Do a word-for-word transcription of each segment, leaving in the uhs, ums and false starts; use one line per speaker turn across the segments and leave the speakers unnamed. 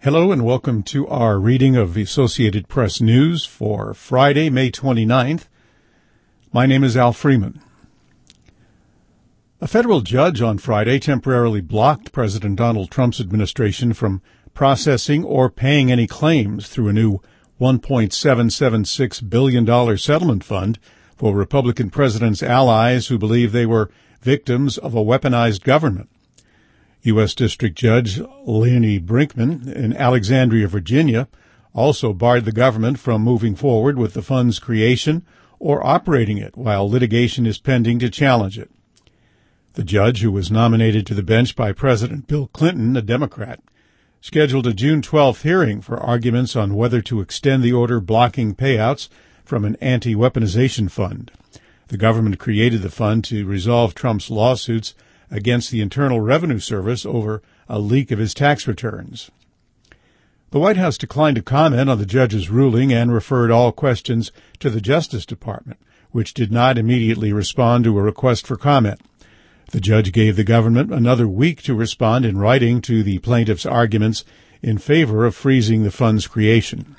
Hello and welcome to our reading of the Associated Press News for Friday, May twenty-ninth. My name is Al Freeman. A federal judge on Friday temporarily blocked President Donald Trump's administration from processing or paying any claims through a new one point seven seven six billion dollars settlement fund for Republican president's allies who believe they were victims of a weaponized government. U S. District Judge Lenny Brinkman in Alexandria, Virginia, also barred the government from moving forward with the fund's creation or operating it while litigation is pending to challenge it. The judge, who was nominated to the bench by President Bill Clinton, a Democrat, scheduled a June twelfth hearing for arguments on whether to extend the order blocking payouts from an anti-weaponization fund. The government created the fund to resolve Trump's lawsuits against the Internal Revenue Service over a leak of his tax returns. The White House declined to comment on the judge's ruling and referred all questions to the Justice Department, which did not immediately respond to a request for comment. The judge gave the government another week to respond in writing to the plaintiff's arguments in favor of freezing the fund's creation.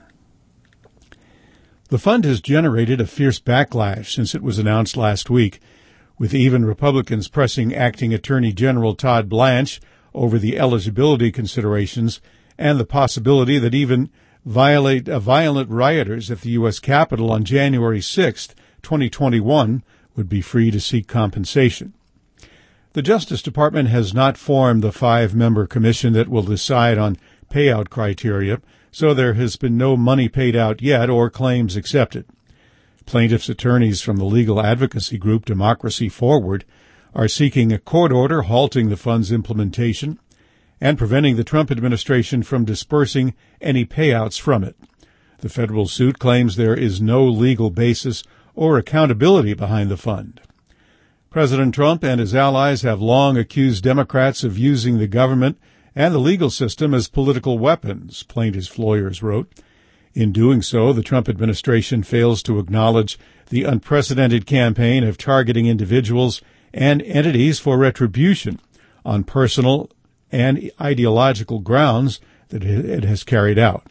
The fund has generated a fierce backlash since it was announced last week, with even Republicans pressing Acting Attorney General Todd Blanche over the eligibility considerations and the possibility that even violate, uh, violent rioters at the U S Capitol on January sixth, twenty twenty-one, would be free to seek compensation. The Justice Department has not formed the five-member commission that will decide on payout criteria, so there has been no money paid out yet or claims accepted. Plaintiffs' attorneys from the legal advocacy group Democracy Forward are seeking a court order halting the fund's implementation and preventing the Trump administration from dispersing any payouts from it. The federal suit claims there is no legal basis or accountability behind the fund. President Trump and his allies have long accused Democrats of using the government and the legal system as political weapons, plaintiffs' lawyers wrote. In doing so, the Trump administration fails to acknowledge the unprecedented campaign of targeting individuals and entities for retribution on personal and ideological grounds that it has carried out.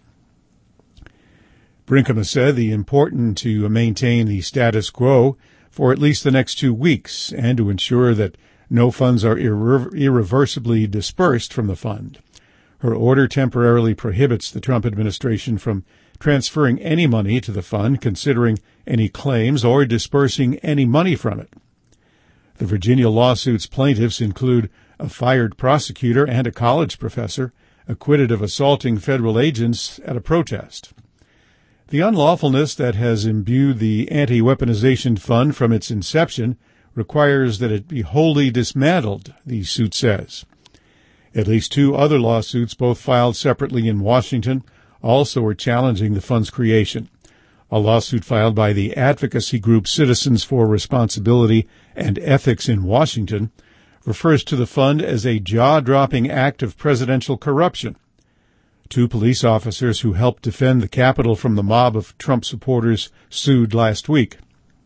Brinkman said the important to maintain the status quo for at least the next two weeks and to ensure that no funds are irre- irreversibly dispersed from the fund. Her order temporarily prohibits the Trump administration from transferring any money to the fund, considering any claims, or dispersing any money from it. The Virginia lawsuit's plaintiffs include a fired prosecutor and a college professor acquitted of assaulting federal agents at a protest. The unlawfulness that has imbued the anti-weaponization fund from its inception requires that it be wholly dismantled, the suit says. At least two other lawsuits, both filed separately in Washington, also are challenging the fund's creation. A lawsuit filed by the advocacy group Citizens for Responsibility and Ethics in Washington refers to the fund as a jaw-dropping act of presidential corruption. Two police officers who helped defend the Capitol from the mob of Trump supporters sued last week.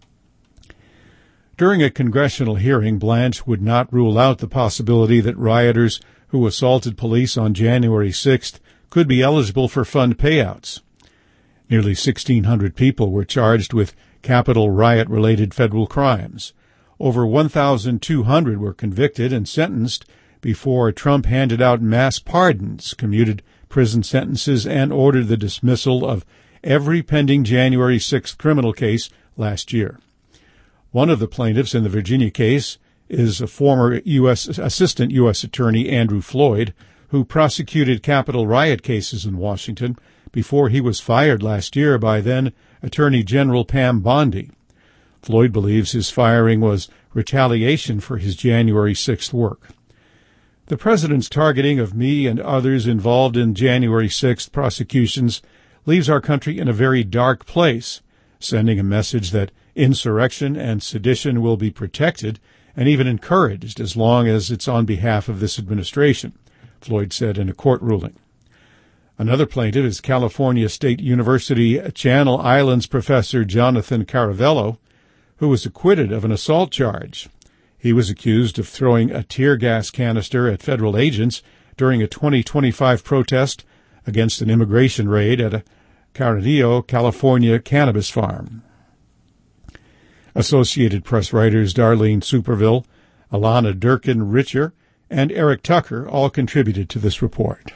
During a congressional hearing, Blanche would not rule out the possibility that rioters who assaulted police on January sixth could be eligible for fund payouts. Nearly sixteen hundred people were charged with Capitol riot-related federal crimes. Over one thousand two hundred were convicted and sentenced before Trump handed out mass pardons, commuted prison sentences, and ordered the dismissal of every pending January sixth criminal case last year. One of the plaintiffs in the Virginia case is a former U S Assistant U S Attorney Andrew Floyd, who prosecuted Capitol riot cases in Washington before he was fired last year by then Attorney General Pam Bondi. Floyd believes his firing was retaliation for his January sixth work. The president's targeting of me and others involved in January sixth prosecutions leaves our country in a very dark place, sending a message that insurrection and sedition will be protected and even encouraged as long as it's on behalf of this administration, Floyd said in a court ruling. Another plaintiff is California State University Channel Islands professor Jonathan Caravello, who was acquitted of an assault charge. He was accused of throwing a tear gas canister at federal agents during a twenty twenty-five protest against an immigration raid at a Carrillo, California cannabis farm. Associated Press writers Darlene Superville, Alana Durkin Richer, and Eric Tucker all contributed to this report.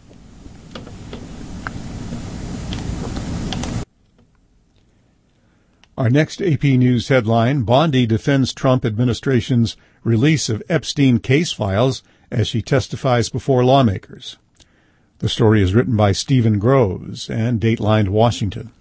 Our next A P News headline, Bondi defends Trump administration's release of Epstein case files as she testifies before lawmakers. The story is written by Stephen Groves and datelined Washington.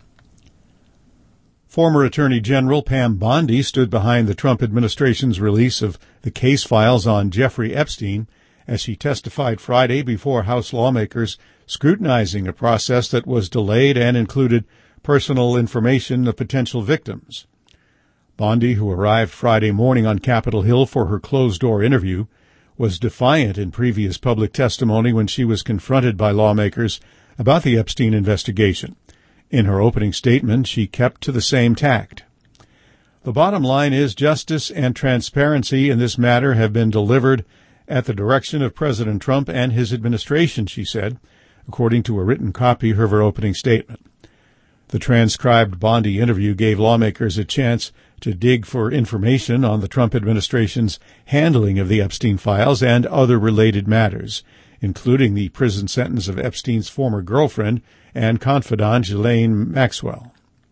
Former Attorney General Pam Bondi stood behind the Trump administration's release of the case files on Jeffrey Epstein as she testified Friday before House lawmakers scrutinizing a process that was delayed and included personal information of potential victims. Bondi, who arrived Friday morning on Capitol Hill for her closed-door interview, was defiant in previous public testimony when she was confronted by lawmakers about the Epstein investigation. In her opening statement, she kept to the same tact. The bottom line is justice and transparency in this matter have been delivered at the direction of President Trump and his administration, she said, according to a written copy of her opening statement. The transcribed Bondi interview gave lawmakers a chance to dig for information on the Trump administration's handling of the Epstein files and other related matters, including the prison sentence of Epstein's former girlfriend and confidant Ghislaine Maxwell.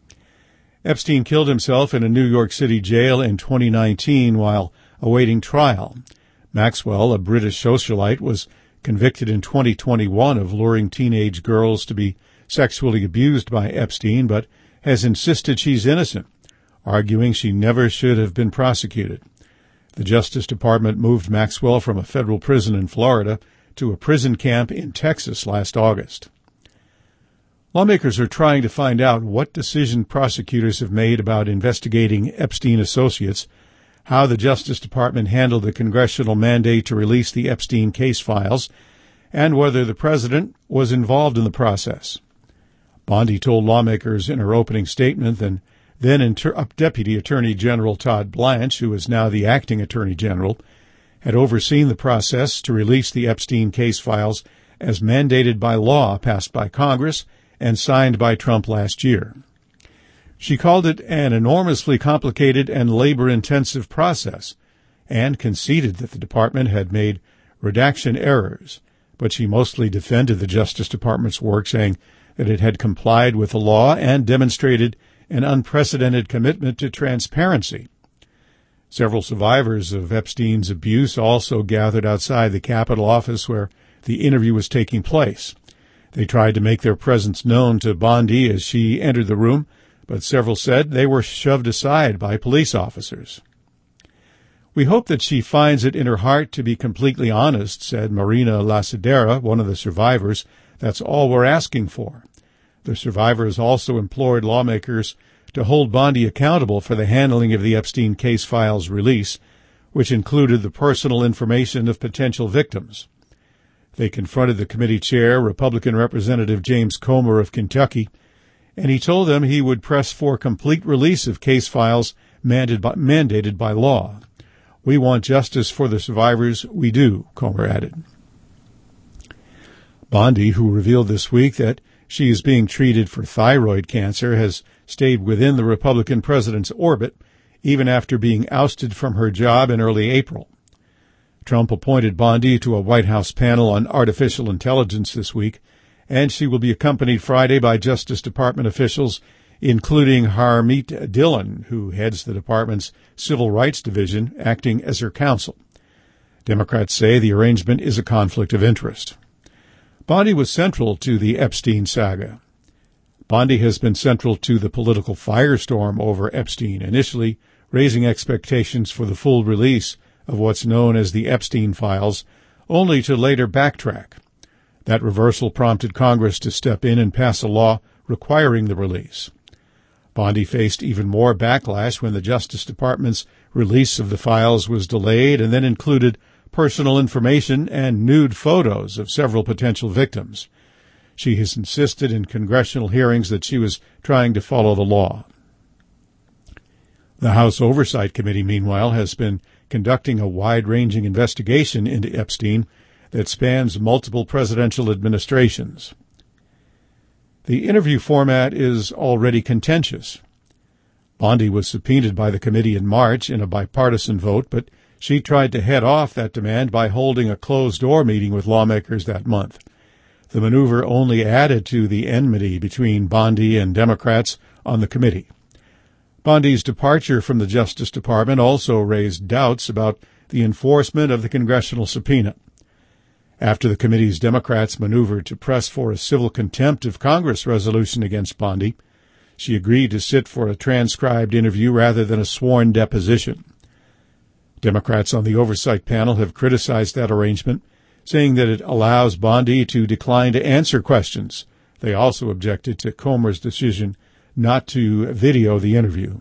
Epstein killed himself in a New York City jail in twenty nineteen while awaiting trial. Maxwell, a British socialite, was convicted in twenty twenty-one of luring teenage girls to be sexually abused by Epstein, but has insisted she's innocent, arguing she never should have been prosecuted. The Justice Department moved Maxwell from a federal prison in Florida to a prison camp in Texas last August. Lawmakers are trying to find out what decision prosecutors have made about investigating Epstein associates, how the Justice Department handled the congressional mandate to release the Epstein case files, and whether the president was involved in the process. Bondi told lawmakers in her opening statement that then Inter- Deputy Attorney General Todd Blanche, who is now the acting Attorney General, had overseen the process to release the Epstein case files as mandated by law passed by Congress and signed by Trump last year. She called it an enormously complicated and labor-intensive process and conceded that the department had made redaction errors, but she mostly defended the Justice Department's work, saying that it had complied with the law and demonstrated an unprecedented commitment to transparency. Several survivors of Epstein's abuse also gathered outside the Capitol office where the interview was taking place. They tried to make their presence known to Bondi as she entered the room, but several said they were shoved aside by police officers. We hope that she finds it in her heart to be completely honest, said Marina Lacidera, one of the survivors. That's all we're asking for. The survivors also implored lawmakers to hold Bondi accountable for the handling of the Epstein case files release, which included the personal information of potential victims. They confronted the committee chair, Republican Representative James Comer of Kentucky, and he told them he would press for complete release of case files mandated by, mandated by law. We want justice for the survivors. We do, Comer added. Bondi, who revealed this week that she is being treated for thyroid cancer, has stayed within the Republican president's orbit even after being ousted from her job in early April. Trump appointed Bondi to a White House panel on artificial intelligence this week, and she will be accompanied Friday by Justice Department officials, including Harmeet Dillon, who heads the department's Civil Rights Division, acting as her counsel. Democrats say the arrangement is a conflict of interest. Bondi was central to the Epstein saga. Bondi has been central to the political firestorm over Epstein, initially raising expectations for the full release of what's known as the Epstein files, only to later backtrack. That reversal prompted Congress to step in and pass a law requiring the release. Bondi faced even more backlash when the Justice Department's release of the files was delayed and then included personal information and nude photos of several potential victims. She has insisted in congressional hearings that she was trying to follow the law. The House Oversight Committee, meanwhile, has been conducting a wide-ranging investigation into Epstein that spans multiple presidential administrations. The interview format is already contentious. Bondi was subpoenaed by the committee in March in a bipartisan vote, but she tried to head off that demand by holding a closed-door meeting with lawmakers that month. The maneuver only added to the enmity between Bondi and Democrats on the committee. Bondi's departure from the Justice Department also raised doubts about the enforcement of the congressional subpoena. After the committee's Democrats maneuvered to press for a civil contempt of Congress resolution against Bondi, she agreed to sit for a transcribed interview rather than a sworn deposition. Democrats on the oversight panel have criticized that arrangement, saying that it allows Bondi to decline to answer questions. They also objected to Comer's decision not to video the interview.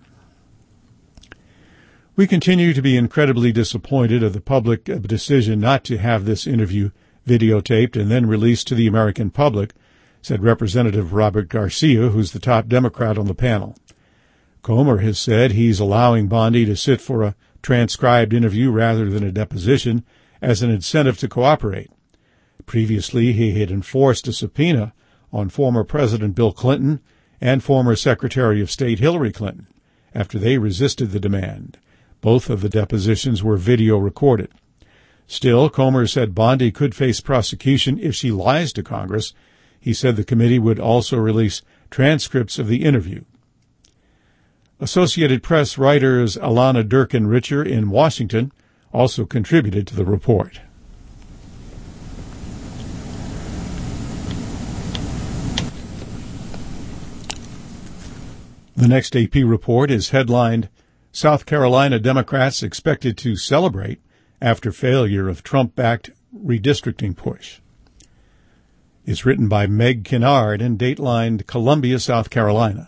We continue to be incredibly disappointed of the public decision not to have this interview videotaped and then released to the American public, said Representative Robert Garcia, who's the top Democrat on the panel. Comer has said he's allowing Bondi to sit for a transcribed interview rather than a deposition as an incentive to cooperate. Previously, he had enforced a subpoena on former President Bill Clinton and former Secretary of State Hillary Clinton after they resisted the demand. Both of the depositions were video recorded. Still, Comer said Bondi could face prosecution if she lies to Congress. He said the committee would also release transcripts of the interview. Associated Press writers Alana Durkin Richer in Washington also contributed to the report. The next A P report is headlined, South Carolina Democrats expected to celebrate after failure of Trump-backed redistricting push. It's written by Meg Kinnard and datelined Columbia, South Carolina.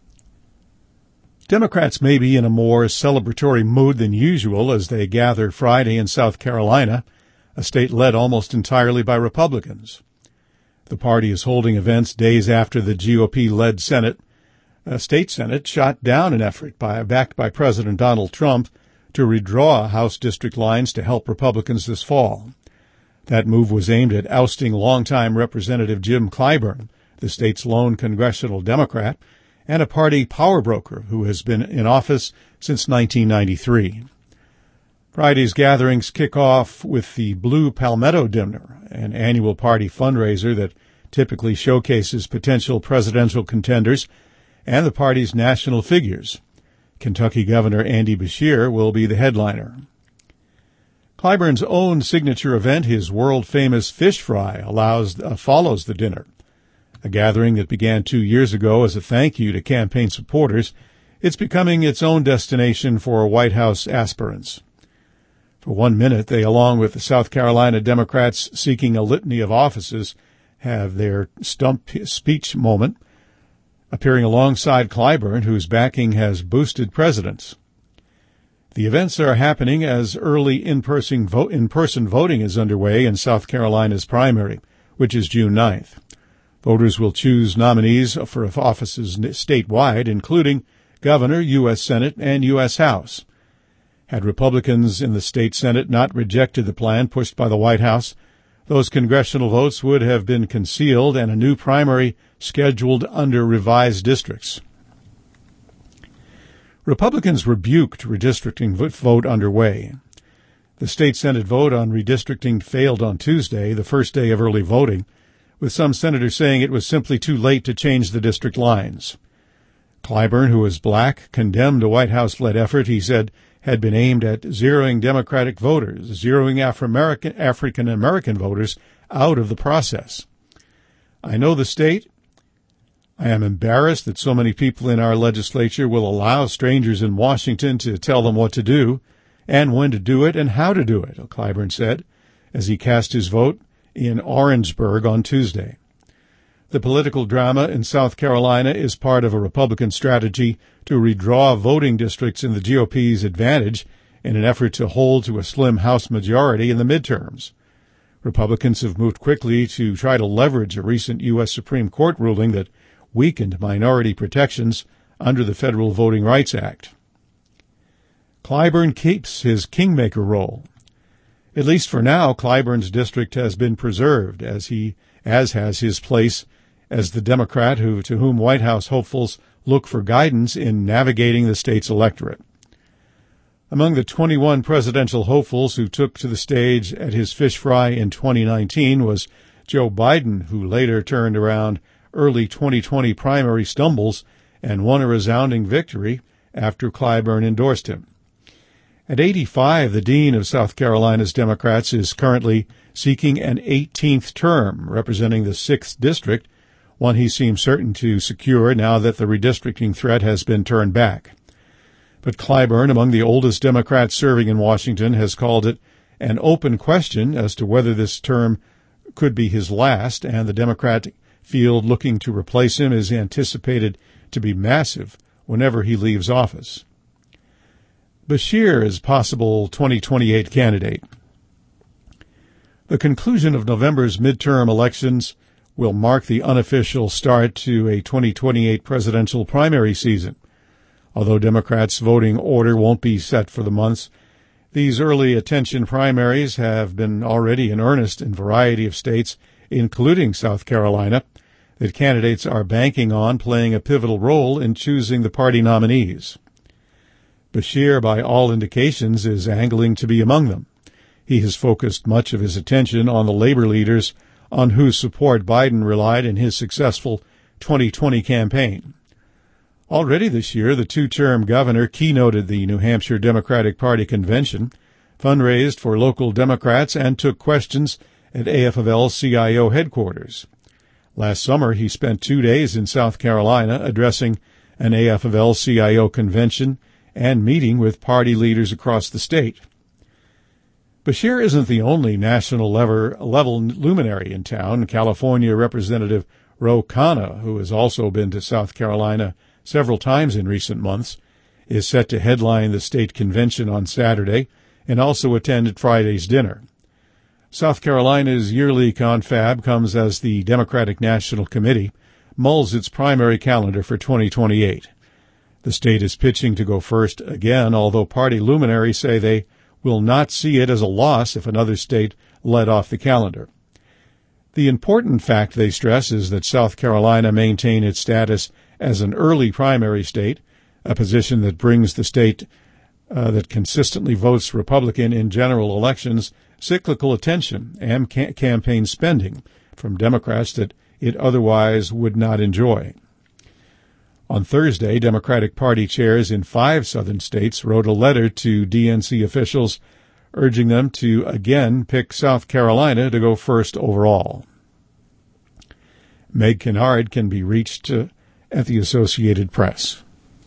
Democrats may be in a more celebratory mood than usual as they gather Friday in South Carolina, a state led almost entirely by Republicans. The party is holding events days after the G O P-led Senate, uh, state Senate shot down an effort by, backed by President Donald Trump to redraw House district lines to help Republicans this fall. That move was aimed at ousting longtime Representative Jim Clyburn, the state's lone congressional Democrat, and a party power broker who has been in office since nineteen ninety-three. Friday's gatherings kick off with the Blue Palmetto Dinner, an annual party fundraiser that typically showcases potential presidential contenders and the party's national figures. Kentucky Governor Andy Beshear will be the headliner. Clyburn's own signature event, his world-famous fish fry, allows, uh, follows the dinner. A gathering that began two years ago as a thank you to campaign supporters, it's becoming its own destination for White House aspirants. For one minute, they, along with the South Carolina Democrats seeking a litany of offices, have their stump speech moment, appearing alongside Clyburn, whose backing has boosted presidents. The events are happening as early in-person, vote, in-person voting is underway in South Carolina's primary, which is June ninth. Voters will choose nominees for offices statewide, including governor, U S Senate, and U S House. Had Republicans in the state Senate not rejected the plan pushed by the White House, those congressional votes would have been concealed and a new primary scheduled under revised districts. Republicans rebuked redistricting vote underway. The state Senate vote on redistricting failed on Tuesday, the first day of early voting, with some senators saying it was simply too late to change the district lines. Clyburn, who is black, condemned a White House-led effort he said had been aimed at zeroing Democratic voters, zeroing Afro-American, African-American voters out of the process. I know the state. I am embarrassed that so many people in our legislature will allow strangers in Washington to tell them what to do and when to do it and how to do it, Clyburn said, as he cast his vote in Orangeburg on Tuesday. The political drama in South Carolina is part of a Republican strategy to redraw voting districts in the G O P's advantage in an effort to hold to a slim House majority in the midterms. Republicans have moved quickly to try to leverage a recent U S Supreme Court ruling that weakened minority protections under the Federal Voting Rights Act. Clyburn keeps his kingmaker role. At least for now, Clyburn's district has been preserved, as he as has his place as the Democrat who to whom White House hopefuls look for guidance in navigating the state's electorate. Among the twenty-one presidential hopefuls who took to the stage at his fish fry in twenty nineteen was Joe Biden, who later turned around early twenty twenty primary stumbles and won a resounding victory after Clyburn endorsed him. At eighty-five, the dean of South Carolina's Democrats is currently seeking an eighteenth term, representing the sixth district, one he seems certain to secure now that the redistricting threat has been turned back. But Clyburn, among the oldest Democrats serving in Washington, has called it an open question as to whether this term could be his last, and the Democratic field looking to replace him is anticipated to be massive whenever he leaves office. Beshear is possible twenty twenty-eight candidate. The conclusion of November's midterm elections will mark the unofficial start to a twenty twenty-eight presidential primary season. Although Democrats' voting order won't be set for the months, these early attention primaries have been already in earnest in a variety of states, including South Carolina, that candidates are banking on playing a pivotal role in choosing the party nominees. Beshear, by all indications, is angling to be among them. He has focused much of his attention on the labor leaders on whose support Biden relied in his successful twenty twenty campaign. Already this year, the two-term governor keynoted the New Hampshire Democratic Party convention, fundraised for local Democrats, and took questions at A F L C I O headquarters. Last summer, he spent two days in South Carolina addressing an A F L C I O convention and meeting with party leaders across the state. Beshear isn't the only national level luminary in town. California Representative Ro Khanna, who has also been to South Carolina several times in recent months, is set to headline the state convention on Saturday and also attended Friday's dinner. South Carolina's yearly confab comes as the Democratic National Committee mulls its primary calendar for twenty twenty-eight. The state is pitching to go first again, although party luminaries say they will not see it as a loss if another state led off the calendar. The important fact, they stress, is that South Carolina maintained its status as an early primary state, a position that brings the state uh, that consistently votes Republican in general elections cyclical attention and ca- campaign spending from Democrats that it otherwise would not enjoy. On Thursday, Democratic Party chairs in five southern states wrote a letter to D N C officials urging them to again pick South Carolina to go first overall. Meg Kennard can be reached uh, at the Associated Press.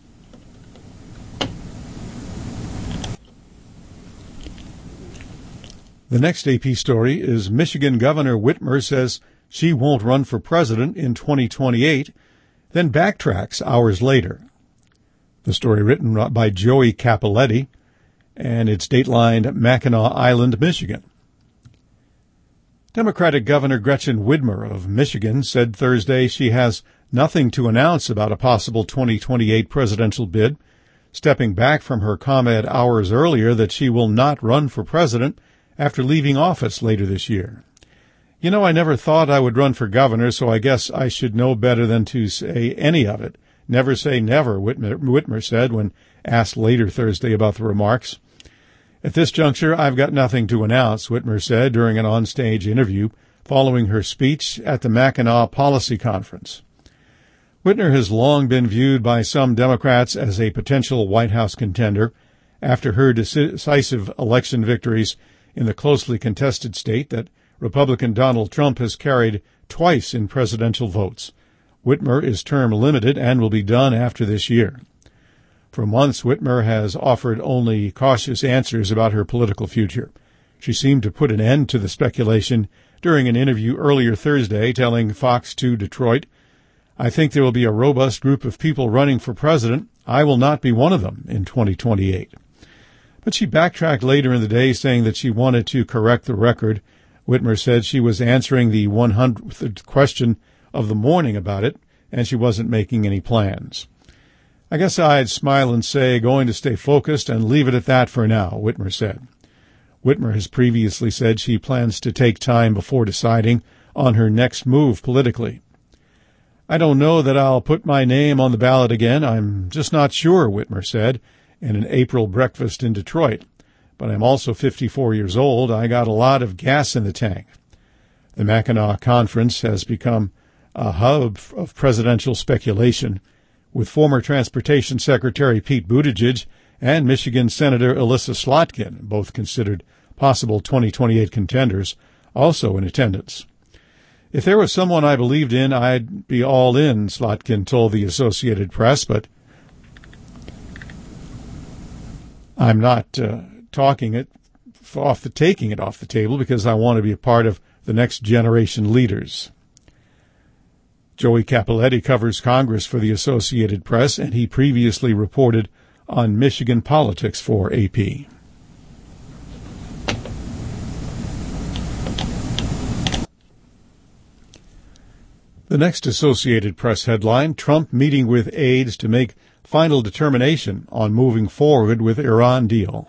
The next A P story is Michigan Governor Whitmer says she won't run for president in twenty twenty-eight, then backtracks hours later. The story written by Joey Capoletti, and it's datelined Mackinac Island, Michigan. Democratic Governor Gretchen Whitmer of Michigan said Thursday she has nothing to announce about a possible twenty twenty-eight presidential bid, stepping back from her comment hours earlier that she will not run for president after leaving office later this year. You know, I never thought I would run for governor, so I guess I should know better than to say any of it. Never say never, Whitmer, Whitmer said when asked later Thursday about the remarks. At this juncture, I've got nothing to announce, Whitmer said during an on-stage interview following her speech at the Mackinac Policy Conference. Whitmer has long been viewed by some Democrats as a potential White House contender after her decisive election victories in the closely contested state that Republican Donald Trump has carried twice in presidential votes. Whitmer is term limited and will be done after this year. For months, Whitmer has offered only cautious answers about her political future. She seemed to put an end to the speculation during an interview earlier Thursday, telling Fox two Detroit, "I think there will be a robust group of people running for president. I will not be one of them in twenty twenty-eight. But she backtracked later in the day, saying that she wanted to correct the record. Whitmer said she was answering the one hundredth question of the morning about it, and she wasn't making any plans. I guess I'd smile and say, going to stay focused and leave it at that for now, Whitmer said. Whitmer has previously said she plans to take time before deciding on her next move politically. I don't know that I'll put my name on the ballot again. I'm just not sure, Whitmer said in an April breakfast in Detroit. But I'm also fifty-four years old. I got a lot of gas in the tank. The Mackinac Conference has become a hub of presidential speculation, with former Transportation Secretary Pete Buttigieg and Michigan Senator Elissa Slotkin, both considered possible twenty twenty-eight contenders, also in attendance. If there was someone I believed in, I'd be all in, Slotkin told the Associated Press, but I'm not uh, talking it off the taking it off the table because I want to be a part of the next generation leaders. Joey Capoletti covers Congress for the Associated Press, and he previously reported on Michigan politics for A P. The next Associated Press headline, Trump meeting with aides to make final determination on moving forward with Iran deal.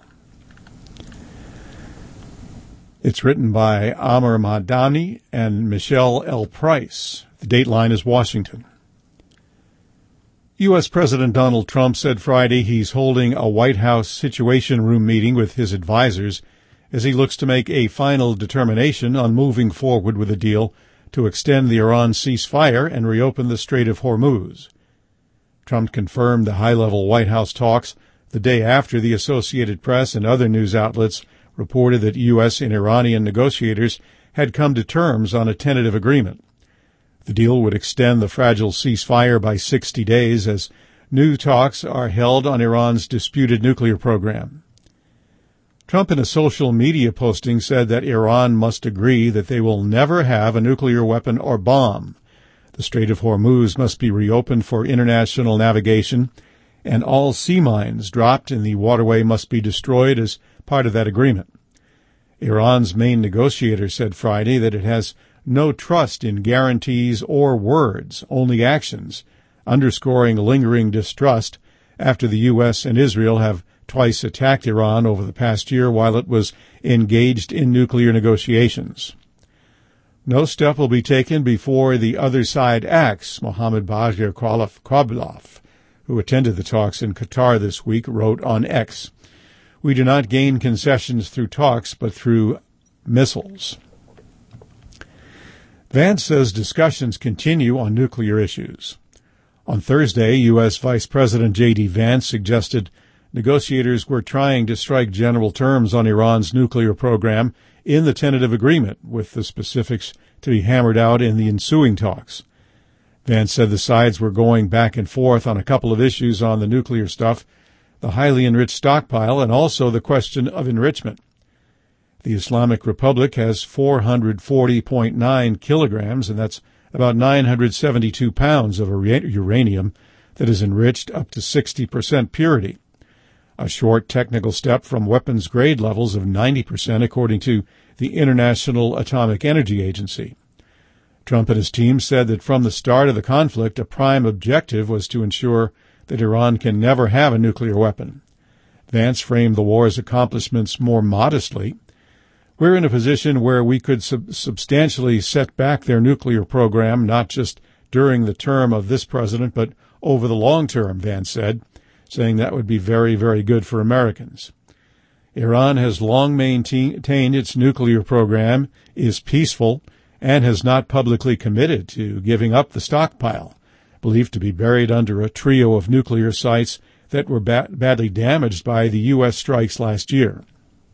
It's written by Amr Madani and Michelle L. Price. The dateline is Washington. U S. President Donald Trump said Friday he's holding a White House Situation Room meeting with his advisers as he looks to make a final determination on moving forward with a deal to extend the Iran ceasefire and reopen the Strait of Hormuz. Trump confirmed the high-level White House talks the day after the Associated Press and other news outlets reported that U S and Iranian negotiators had come to terms on a tentative agreement. The deal would extend the fragile ceasefire by sixty days as new talks are held on Iran's disputed nuclear program. Trump in a social media posting said that Iran must agree that they will never have a nuclear weapon or bomb. The Strait of Hormuz must be reopened for international navigation, and all sea mines dropped in the waterway must be destroyed as part of that agreement. Iran's main negotiator said Friday that it has no trust in guarantees or words, only actions, underscoring lingering distrust after the U S and Israel have twice attacked Iran over the past year while it was engaged in nuclear negotiations. No step will be taken before the other side acts, Mohammad Bagher Qablaf, who attended the talks in Qatar this week, wrote on X. We do not gain concessions through talks, but through missiles. Vance says discussions continue on nuclear issues. On Thursday, U S. Vice President J D. Vance suggested negotiators were trying to strike general terms on Iran's nuclear program in the tentative agreement, with the specifics to be hammered out in the ensuing talks. Vance said the sides were going back and forth on a couple of issues on the nuclear stuff, the highly enriched stockpile, and also the question of enrichment. The Islamic Republic has four hundred forty point nine kilograms, and that's about nine hundred seventy-two pounds of uranium that is enriched up to sixty percent purity, a short technical step from weapons-grade levels of ninety percent, according to the International Atomic Energy Agency. Trump and his team said that from the start of the conflict, a prime objective was to ensure that Iran can never have a nuclear weapon. Vance framed the war's accomplishments more modestly. We're in a position where we could sub- substantially set back their nuclear program, not just during the term of this president, but over the long term, Vance said, saying that would be very, very good for Americans. Iran has long maintained its nuclear program, is peaceful, and has not publicly committed to giving up the stockpile, believed to be buried under a trio of nuclear sites that were ba- badly damaged by the U S strikes last year.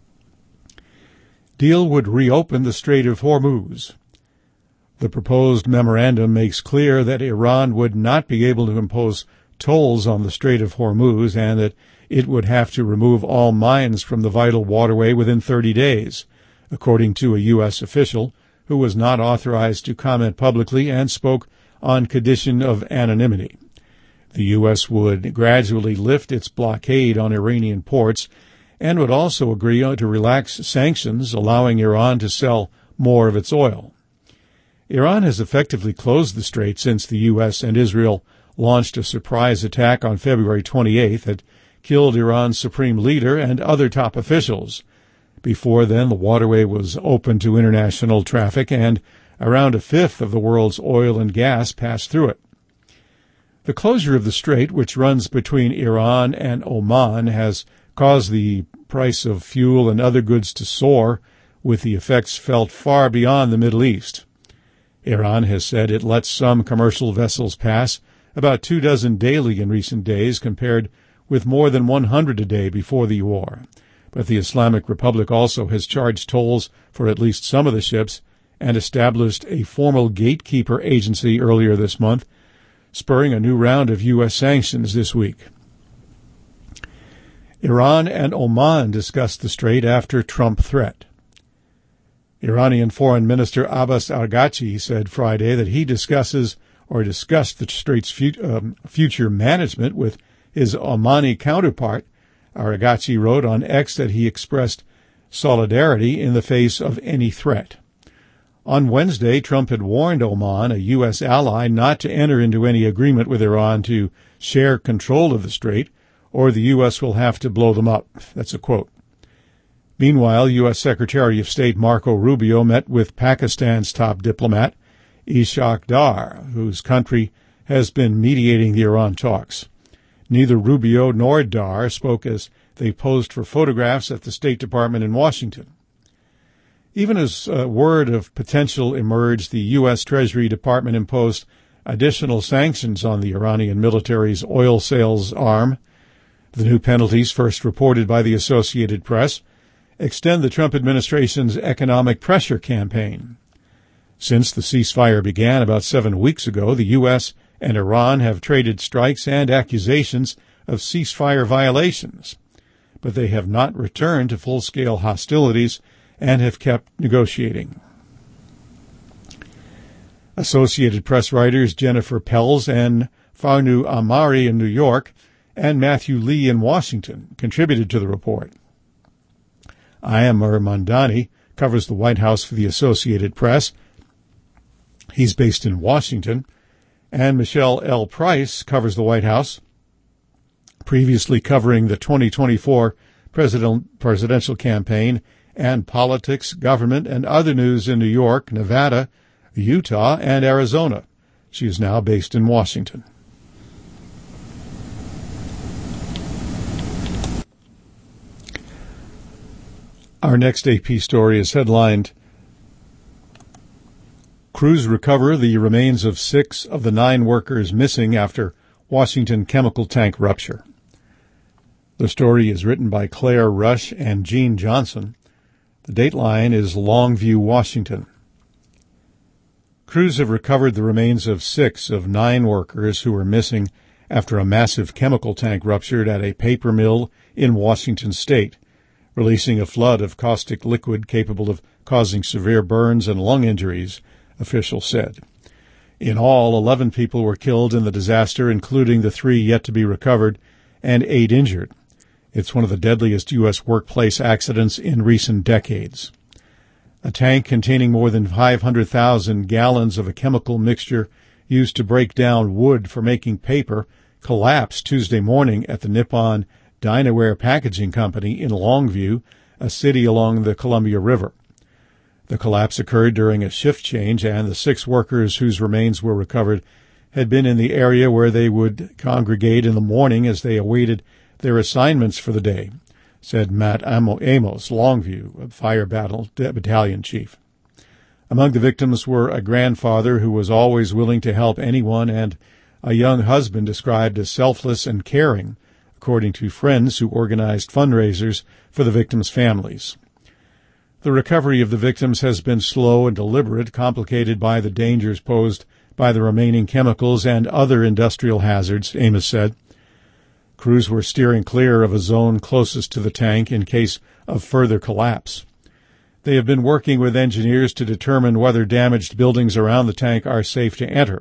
Deal would reopen the Strait of Hormuz. The proposed memorandum makes clear that Iran would not be able to impose tolls on the Strait of Hormuz and that it would have to remove all mines from the vital waterway within thirty days, according to a U S official who was not authorized to comment publicly and spoke on condition of anonymity. The U S would gradually lift its blockade on Iranian ports and would also agree to relax sanctions, allowing Iran to sell more of its oil. Iran has effectively closed the strait since the U S and Israel launched a surprise attack on February twenty-eighth that killed Iran's supreme leader and other top officials. Before then, the waterway was open to international traffic, and around a fifth of the world's oil and gas passed through it. The closure of the strait, which runs between Iran and Oman, has caused the price of fuel and other goods to soar, with the effects felt far beyond the Middle East. Iran has said it lets some commercial vessels pass, about two dozen daily in recent days, compared with more than one hundred a day before the war. But the Islamic Republic also has charged tolls for at least some of the ships and established a formal gatekeeper agency earlier this month, spurring a new round of U S sanctions this week. Iran and Oman discussed the strait after Trump threat. Iranian Foreign Minister Abbas Araghchi said Friday that he discusses or discussed the strait's fut- um, future management with his Omani counterpart. Araghchi wrote on X that he expressed solidarity in the face of any threat. On Wednesday, Trump had warned Oman, a U S ally, not to enter into any agreement with Iran to share control of the strait, or the U S will have to blow them up. That's a quote. Meanwhile, U S Secretary of State Marco Rubio met with Pakistan's top diplomat, Ishaq Dar, whose country has been mediating the Iran talks. Neither Rubio nor Dar spoke as they posed for photographs at the State Department in Washington. Even as uh, word of potential emerged, the U S Treasury Department imposed additional sanctions on the Iranian military's oil sales arm. The new penalties, first reported by the Associated Press, extend the Trump administration's economic pressure campaign. Since the ceasefire began about seven weeks ago, the U S and Iran have traded strikes and accusations of ceasefire violations, but they have not returned to full-scale hostilities and have kept negotiating. Associated Press writers Jennifer Pelz and Farnoo Amari in New York and Matthew Lee in Washington contributed to the report. Ayamur Mandani covers the White House for the Associated Press. He's based in Washington. And Michelle L. Price covers the White House, previously covering the twenty twenty-four president, presidential campaign and politics, government, and other news in New York, Nevada, Utah, and Arizona. She is now based in Washington. Our next A P story is headlined, Crews recover the remains of six of the nine workers missing after Washington chemical tank rupture. The story is written by Claire Rush and Gene Johnson. The dateline is Longview, Washington. Crews have recovered the remains of six of nine workers who were missing after a massive chemical tank ruptured at a paper mill in Washington state, releasing a flood of caustic liquid capable of causing severe burns and lung injuries, officials said. In all, eleven people were killed in the disaster, including the three yet to be recovered, and eight injured. It's one of the deadliest U S workplace accidents in recent decades. A tank containing more than five hundred thousand gallons of a chemical mixture used to break down wood for making paper collapsed Tuesday morning at the Nippon Dinaware Packaging Company in Longview, a city along the Columbia River. The collapse occurred during a shift change, and the six workers whose remains were recovered had been in the area where they would congregate in the morning as they awaited their assignments for the day, said Matt Amos, Longview, fire battle battalion chief. Among the victims were a grandfather who was always willing to help anyone and a young husband described as selfless and caring, according to friends who organized fundraisers for the victims' families. The recovery of the victims has been slow and deliberate, complicated by the dangers posed by the remaining chemicals and other industrial hazards, Amos said. Crews were steering clear of a zone closest to the tank in case of further collapse. They have been working with engineers to determine whether damaged buildings around the tank are safe to enter.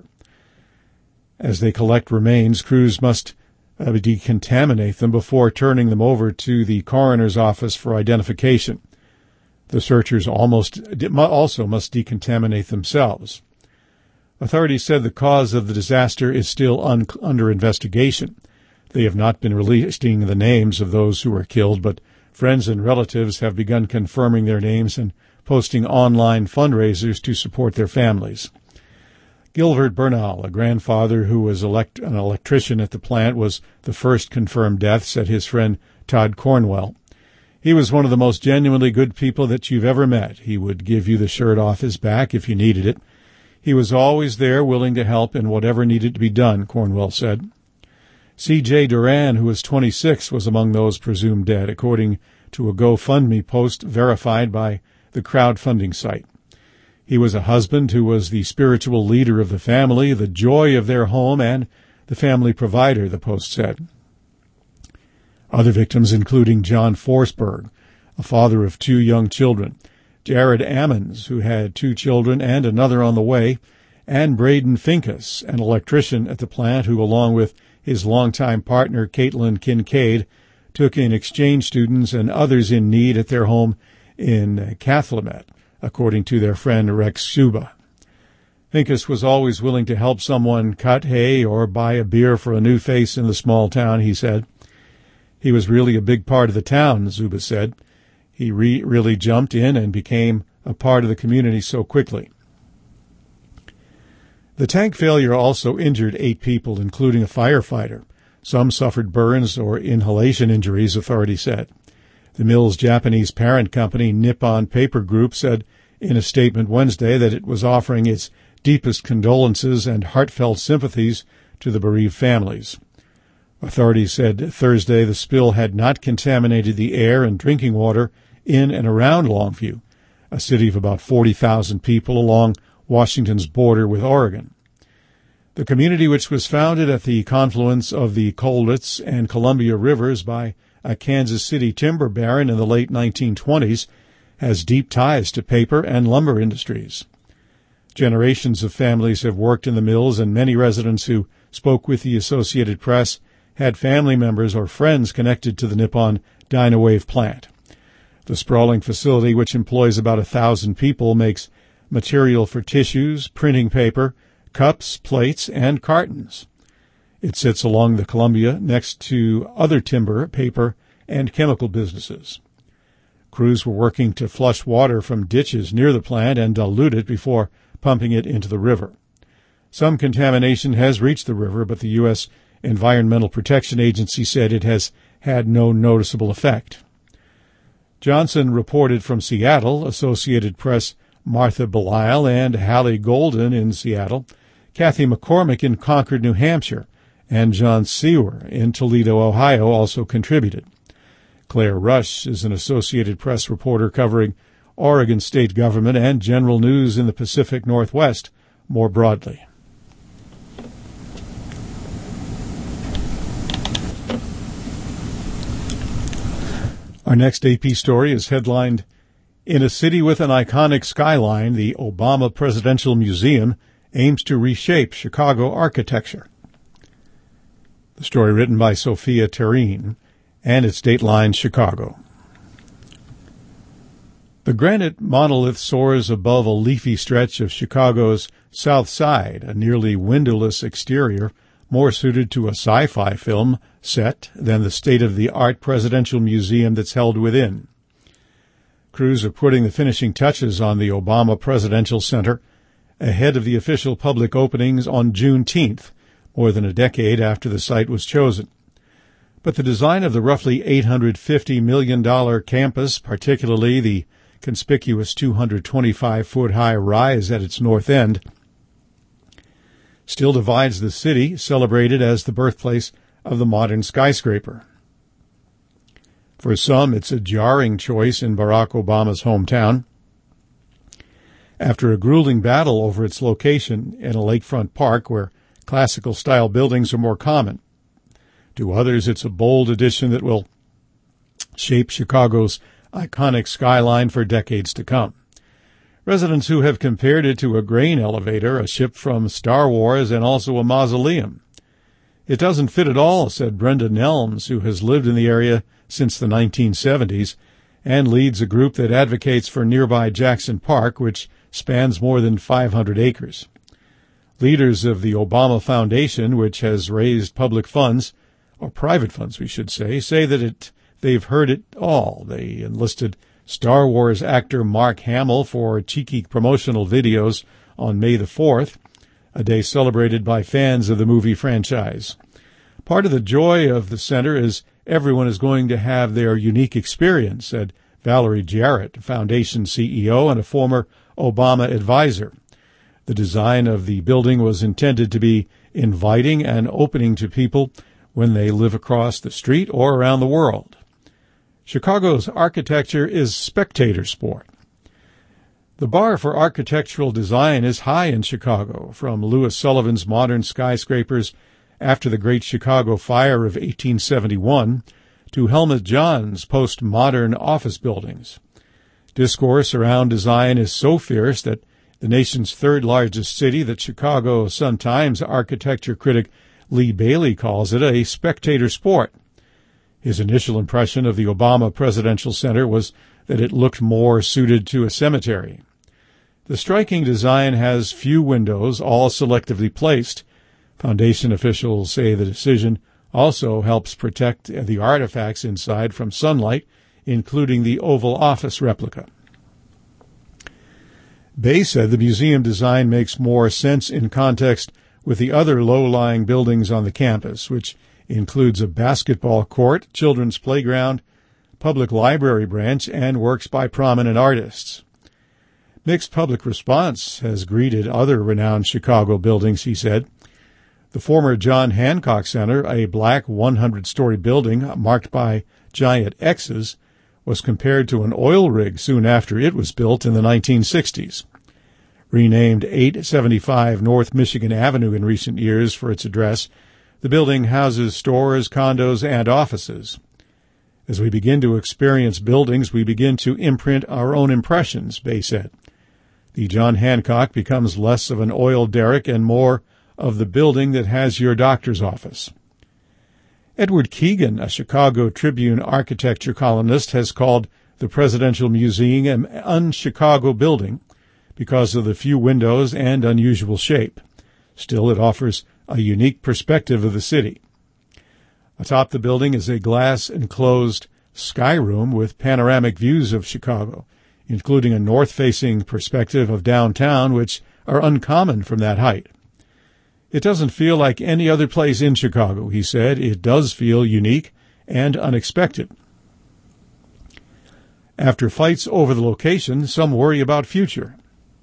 As they collect remains, crews must uh, decontaminate them before turning them over to the coroner's office for identification. The searchers almost also must decontaminate themselves. Authorities said the cause of the disaster is still un- under investigation. They have not been releasing the names of those who were killed, but friends and relatives have begun confirming their names and posting online fundraisers to support their families. Gilbert Bernal, a grandfather who was elect- an electrician at the plant, was the first confirmed death, said his friend Todd Cornwell. He was one of the most genuinely good people that you've ever met. He would give you the shirt off his back if you needed it. He was always there, willing to help in whatever needed to be done, Cornwell said. C J Duran, who was twenty-six, was among those presumed dead, according to a GoFundMe post verified by the crowdfunding site. He was a husband who was the spiritual leader of the family, the joy of their home, and the family provider, the post said. Other victims including John Forsberg, a father of two young children, Jared Ammons, who had two children and another on the way, and Braden Finkus, an electrician at the plant who, along with his longtime partner Caitlin Kincaid, took in exchange students and others in need at their home in Cathlemet, according to their friend Rex Schuba. Finkus was always willing to help someone cut hay or buy a beer for a new face in the small town, he said. He was really a big part of the town, Zuba said. He re- really jumped in and became a part of the community so quickly. The tank failure also injured eight people, including a firefighter. Some suffered burns or inhalation injuries, authorities said. The mill's Japanese parent company, Nippon Paper Group, said in a statement Wednesday that it was offering its deepest condolences and heartfelt sympathies to the bereaved families. Authorities said Thursday the spill had not contaminated the air and drinking water in and around Longview, a city of about forty thousand people along Washington's border with Oregon. The community, which was founded at the confluence of the Colditz and Columbia Rivers by a Kansas City timber baron in the late nineteen twenties, has deep ties to paper and lumber industries. Generations of families have worked in the mills, and many residents who spoke with the Associated Press had family members or friends connected to the Nippon Dynawave plant. The sprawling facility, which employs about a thousand people, makes material for tissues, printing paper, cups, plates, and cartons. It sits along the Columbia next to other timber, paper, and chemical businesses. Crews were working to flush water from ditches near the plant and dilute it before pumping it into the river. Some contamination has reached the river, but the U S Environmental Protection Agency said it has had no noticeable effect. Johnson reported from Seattle, Associated Press Martha Belisle and Hallie Golden in Seattle, Kathy McCormick in Concord, New Hampshire, and John Sewer in Toledo, Ohio, also contributed. Claire Rush is an Associated Press reporter covering Oregon state government and general news in the Pacific Northwest more broadly. Our next A P story is headlined, "In a City with an Iconic Skyline, the Obama Presidential Museum Aims to Reshape Chicago Architecture." The story written by Sophia Terine, and its Dateline Chicago. The granite monolith soars above a leafy stretch of Chicago's South Side, a nearly windowless exterior, more suited to a sci-fi film set than the state-of-the-art presidential museum that's held within. Crews are putting the finishing touches on the Obama Presidential Center ahead of the official public openings on Juneteenth, more than a decade after the site was chosen. But the design of the roughly eight hundred fifty million dollars campus, particularly the conspicuous two hundred twenty-five foot high rise at its north end, still divides the city, celebrated as the birthplace of the modern skyscraper. For some, it's a jarring choice in Barack Obama's hometown. After a grueling battle over its location in a lakefront park where classical-style buildings are more common. To others, it's a bold addition that will shape Chicago's iconic skyline for decades to come. Residents who have compared it to a grain elevator, a ship from Star Wars, and also a mausoleum. It doesn't fit at all, said Brenda Nelms, who has lived in the area since the nineteen seventies and leads a group that advocates for nearby Jackson Park, which spans more than five hundred acres. Leaders of the Obama Foundation, which has raised public funds, or private funds we should say, say that it they've heard it all. They enlisted Star Wars actor Mark Hamill for cheeky promotional videos on May the fourth. a day celebrated by fans of the movie franchise. Part of the joy of the center is everyone is going to have their unique experience, said Valerie Jarrett, foundation C E O and a former Obama advisor. The design of the building was intended to be inviting and opening to people when they live across the street or around the world. Chicago's architecture is spectator sport. The bar for architectural design is high in Chicago, from Louis Sullivan's modern skyscrapers after the Great Chicago Fire of eighteen seventy-one to Helmut Jahn's postmodern office buildings. Discourse around design is so fierce that the nation's third-largest city, that Chicago Sun-Times architecture critic Lee Bailey calls it a spectator sport. His initial impression of the Obama Presidential Center was that it looked more suited to a cemetery. The striking design has few windows, all selectively placed. Foundation officials say the decision also helps protect the artifacts inside from sunlight, including the Oval Office replica. Bay said the museum design makes more sense in context with the other low-lying buildings on the campus, which includes a basketball court, children's playground, public library branch, and works by prominent artists. Mixed public response has greeted other renowned Chicago buildings, he said. The former John Hancock Center, a black one hundred story building marked by giant X's, was compared to an oil rig soon after it was built in the nineteen sixties. Renamed eight seventy-five North Michigan Avenue in recent years for its address, the building houses stores, condos, and offices. As we begin to experience buildings, we begin to imprint our own impressions, Bay said. The John Hancock becomes less of an oil derrick and more of the building that has your doctor's office. Edward Keegan, a Chicago Tribune architecture columnist, has called the Presidential Museum an un-Chicago building because of the few windows and unusual shape. Still, it offers a unique perspective of the city. Atop the building is a glass-enclosed sky room with panoramic views of Chicago, including a north-facing perspective of downtown, which are uncommon from that height. It doesn't feel like any other place in Chicago, he said. It does feel unique and unexpected. After fights over the location, some worry about future.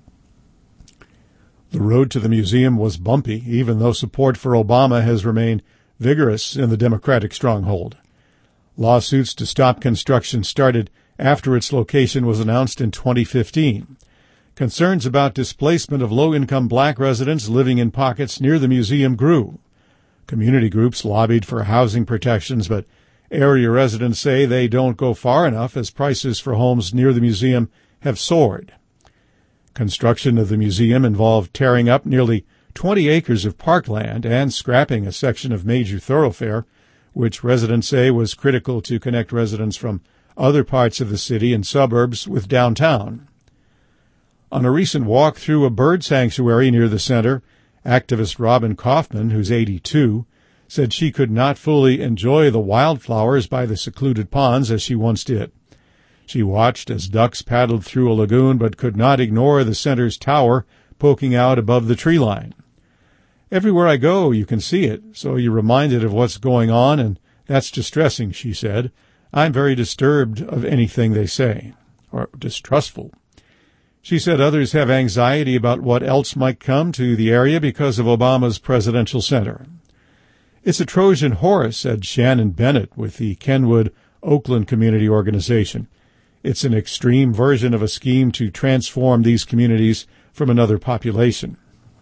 The road to the museum was bumpy, even though support for Obama has remained vigorous in the Democratic stronghold. Lawsuits to stop construction started after its location was announced in twenty fifteen. Concerns about displacement of low-income black residents living in pockets near the museum grew. Community groups lobbied for housing protections, but area residents say they don't go far enough as prices for homes near the museum have soared. Construction of the museum involved tearing up nearly twenty acres of parkland and scrapping a section of major thoroughfare, which residents say was critical to connect residents from other parts of the city and suburbs with downtown. On a recent walk through a bird sanctuary near the center, activist Robin Kaufman, who's eighty-two, said she could not fully enjoy the wildflowers by the secluded ponds as she once did. She watched as ducks paddled through a lagoon but could not ignore the center's tower poking out above the tree line. Everywhere I go, you can see it, so you're reminded of what's going on, and that's distressing, she said. I'm very disturbed of anything they say, or distrustful. She said others have anxiety about what else might come to the area because of Obama's presidential center. It's a Trojan horse, said Shannon Bennett with the Kenwood Oakland Community Organization. It's an extreme version of a scheme to transform these communities from another population.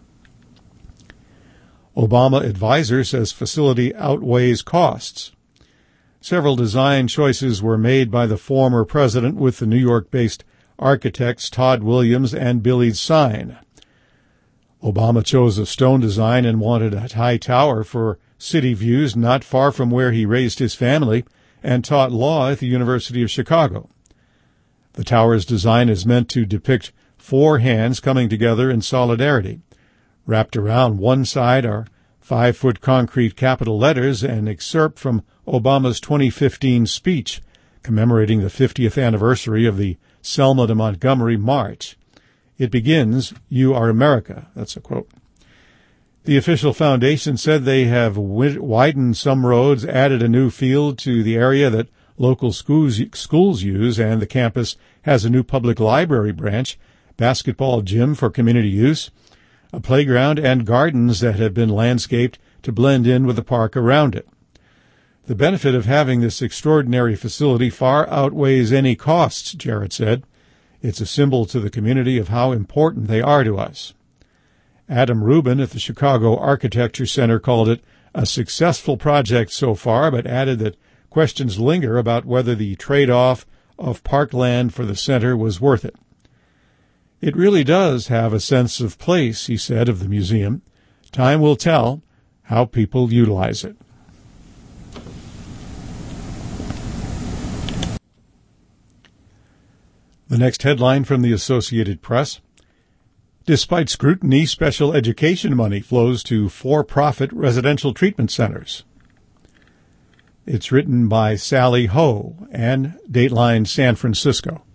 Obama advisor says facility outweighs costs. Several design choices were made by the former president with the New York-based architects Todd Williams and Billy Zine. Obama chose a stone design and wanted a high tower for city views not far from where he raised his family and taught law at the University of Chicago. The tower's design is meant to depict four hands coming together in solidarity. Wrapped around one side are five-foot concrete capital letters, an excerpt from Obama's twenty fifteen speech commemorating the fiftieth anniversary of the Selma to Montgomery March. It begins, "You are America." That's a quote. The official foundation said they have widened some roads, added a new field to the area that local schools, schools use, and the campus has a new public library branch, basketball gym for community use, a playground, and gardens that have been landscaped to blend in with the park around it. The benefit of having this extraordinary facility far outweighs any costs, Jarrett said. It's a symbol to the community of how important they are to us. Adam Rubin at the Chicago Architecture Center called it a successful project so far, but added that questions linger about whether the trade-off of parkland for the center was worth it. It really does have a sense of place, he said, of the museum. Time will tell how people utilize it. The next headline from the Associated Press. Despite scrutiny, special education money flows to for-profit residential treatment centers. It's written by Sally Ho and Dateline San Francisco.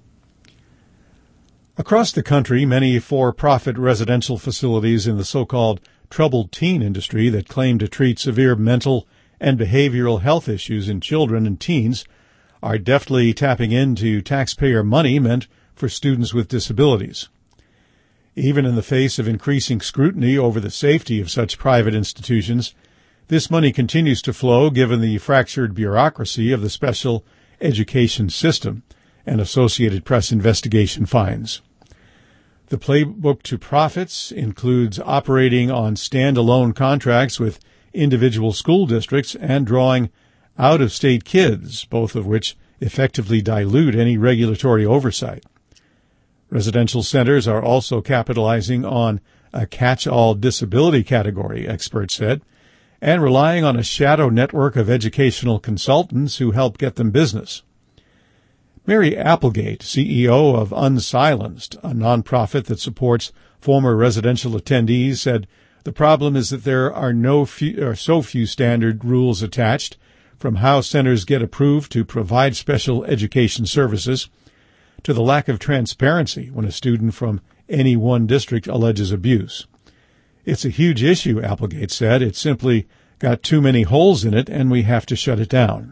Across the country, many for-profit residential facilities in the so-called troubled teen industry that claim to treat severe mental and behavioral health issues in children and teens are deftly tapping into taxpayer money meant for students with disabilities. Even in the face of increasing scrutiny over the safety of such private institutions, this money continues to flow given the fractured bureaucracy of the special education system, an Associated Press investigation finds. The playbook to profits includes operating on standalone contracts with individual school districts and drawing out-of-state kids, both of which effectively dilute any regulatory oversight. Residential centers are also capitalizing on a catch-all disability category, experts said, and relying on a shadow network of educational consultants who help get them business. Mary Applegate, C E O of Unsilenced, a nonprofit that supports former residential attendees, said the problem is that there are no few, or so few standard rules attached, from how centers get approved to provide special education services, to the lack of transparency when a student from any one district alleges abuse. It's a huge issue, Applegate said. It's simply got too many holes in it, and we have to shut it down.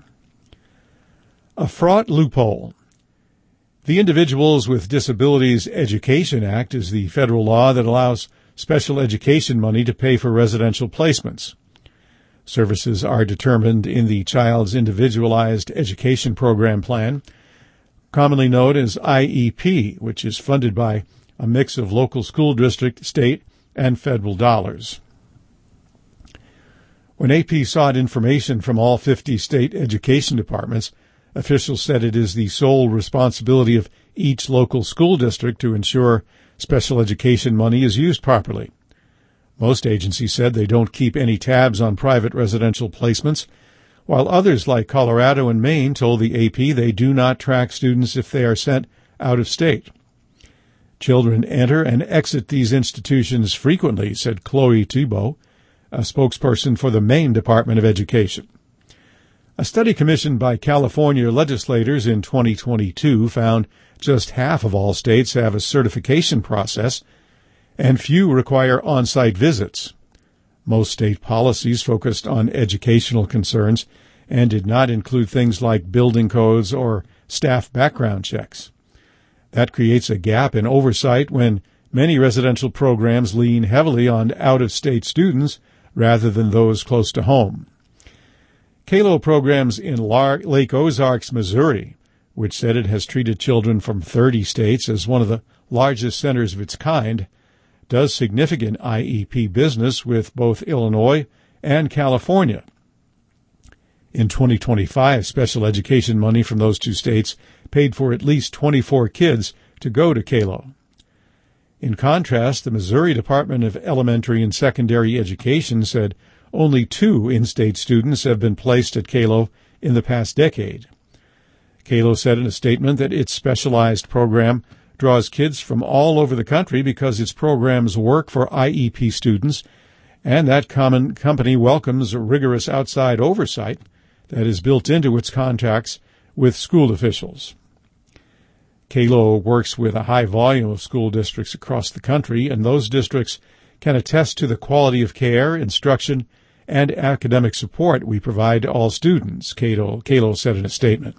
A fraught loophole. The Individuals with Disabilities Education Act is the federal law that allows special education money to pay for residential placements. Services are determined in the Child's Individualized Education Program Plan, commonly known as I E P, which is funded by a mix of local school district, state, and federal dollars. When A P sought information from all fifty state education departments, officials said it is the sole responsibility of each local school district to ensure special education money is used properly. Most agencies said they don't keep any tabs on private residential placements, while others like Colorado and Maine told the A P they do not track students if they are sent out of state. Children enter and exit these institutions frequently, said Chloe Thibault, a spokesperson for the Maine Department of Education. A study commissioned by California legislators in twenty twenty-two found just half of all states have a certification process, and few require on-site visits. Most state policies focused on educational concerns and did not include things like building codes or staff background checks. That creates a gap in oversight when many residential programs lean heavily on out-of-state students rather than those close to home. CALO programs in Lake Ozarks, Missouri, which said it has treated children from thirty states as one of the largest centers of its kind, does significant I E P business with both Illinois and California. In twenty twenty-five, special education money from those two states paid for at least twenty-four kids to go to CALO. In contrast, the Missouri Department of Elementary and Secondary Education said only two in-state students have been placed at CALO in the past decade. CALO said in a statement that its specialized program draws kids from all over the country because its programs work for I E P students, and that common company welcomes rigorous outside oversight that is built into its contracts with school officials. CALO works with a high volume of school districts across the country, and those districts can attest to the quality of care, instruction, and academic support we provide to all students, Kalo, Kalo said in a statement.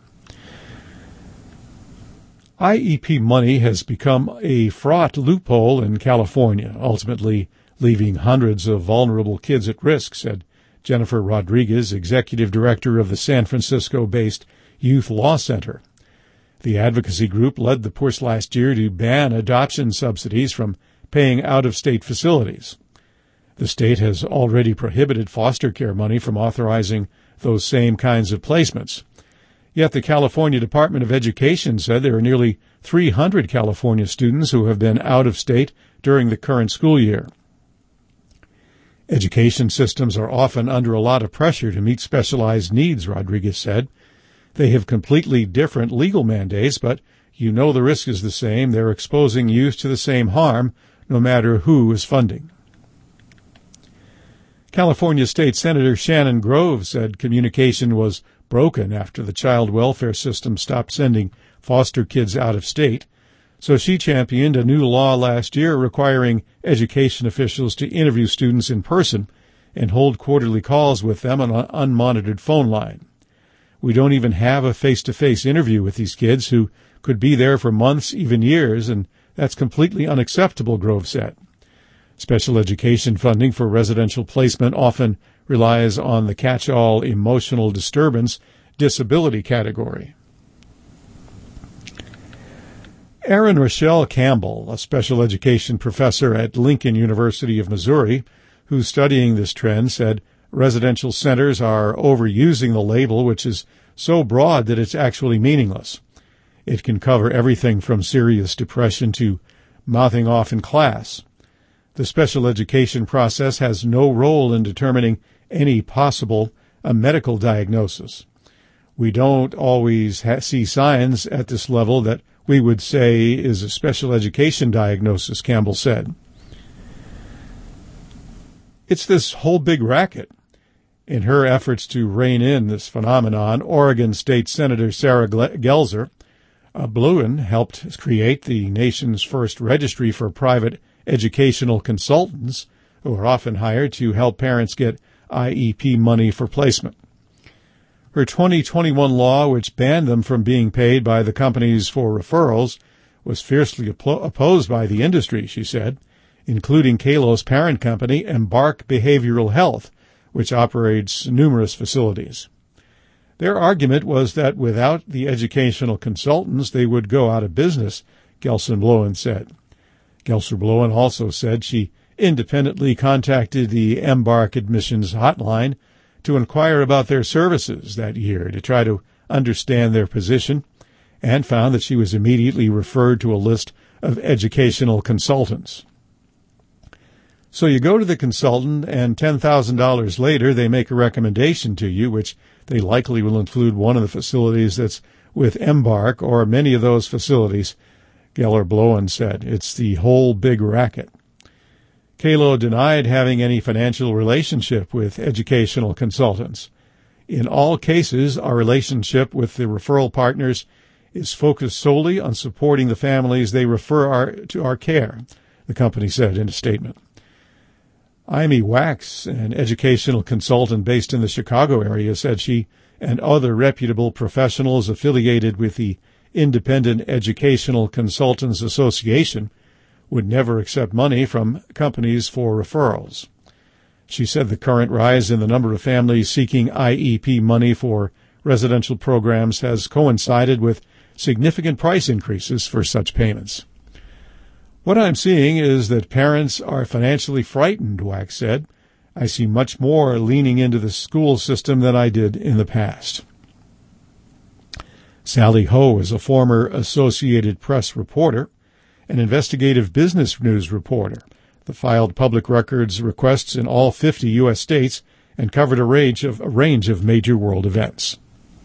I E P money has become a fraught loophole in California, ultimately leaving hundreds of vulnerable kids at risk, said Jennifer Rodriguez, executive director of the San Francisco-based Youth Law Center. The advocacy group led the push last year to ban adoption subsidies from paying out-of-state facilities. The state has already prohibited foster care money from authorizing those same kinds of placements. Yet the California Department of Education said there are nearly three hundred California students who have been out of state during the current school year. Education systems are often under a lot of pressure to meet specialized needs, Rodriguez said. They have completely different legal mandates, but you know the risk is the same. They're exposing youth to the same harm, no matter who is funding. California State Senator Shannon Grove said communication was broken after the child welfare system stopped sending foster kids out of state, so she championed a new law last year requiring education officials to interview students in person and hold quarterly calls with them on an unmonitored phone line. We don't even have a face-to-face interview with these kids who could be there for months, even years, and that's completely unacceptable, Grove said. Special education funding for residential placement often relies on the catch-all emotional disturbance disability category. Erin Rochelle Campbell, a special education professor at Lincoln University of Missouri, who's studying this trend, said residential centers are overusing the label, which is so broad that it's actually meaningless. It can cover everything from serious depression to mouthing off in class. The special education process has no role in determining any possible uh, medical diagnosis. We don't always ha- see signs at this level that we would say is a special education diagnosis, Campbell said. It's this whole big racket. In her efforts to rein in this phenomenon, Oregon State Senator Sarah Gelzer uh, Bluen helped create the nation's first registry for private educational consultants, who are often hired to help parents get I E P money for placement. Her twenty twenty-one law, which banned them from being paid by the companies for referrals, was fiercely oppo- opposed by the industry, she said, including Kalo's parent company, Embark Behavioral Health, which operates numerous facilities. Their argument was that without the educational consultants, they would go out of business, Gelser-Bluen said. Gelser-Bluen also said she independently contacted the Embark admissions hotline to inquire about their services that year to try to understand their position, and found that she was immediately referred to a list of educational consultants. So you go to the consultant, and ten thousand dollars later they make a recommendation to you, which they likely will include one of the facilities that's with Embark or many of those facilities, Gelser-Bluen said. It's the whole big racket. Kalo denied having any financial relationship with educational consultants. In all cases, our relationship with the referral partners is focused solely on supporting the families they refer our, to our care, the company said in a statement. Amy Wax, an educational consultant based in the Chicago area, said she and other reputable professionals affiliated with the Independent Educational Consultants Association would never accept money from companies for referrals. She said the current rise in the number of families seeking I E P money for residential programs has coincided with significant price increases for such payments. What I'm seeing is that parents are financially frightened, Wax said. I see much more leaning into the school system than I did in the past. Sally Ho is a former Associated Press reporter, an investigative business news reporter that filed public records requests in all fifty U S states and covered a range of, a range of major world events.